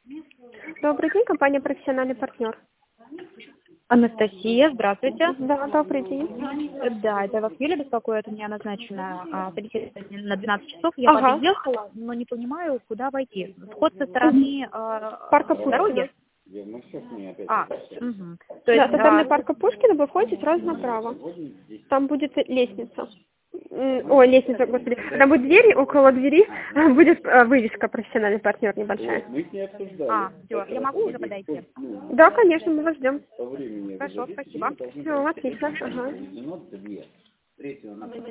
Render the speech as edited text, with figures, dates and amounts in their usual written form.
Добрый день, компания «Профессиональный партнер». Анастасия, здравствуйте. Да, добрый день. Да, это вас Юля беспокоит, у меня назначено собеседование на 12 часов. Я Ага. подъехала, но не понимаю, куда войти. Вход со стороны Парка дороги. Пушкина. Угу. То Да, есть, со стороны парка Пушкина вы входите сразу направо. Там будет лестница. Ой, лестница, господи. Там будет дверь, около двери будет вывеска «Профессиональный партнер» небольшая. все, я могу уже подойти? Да, конечно, мы вас ждем. Хорошо, спасибо. Все, отлично. Ага.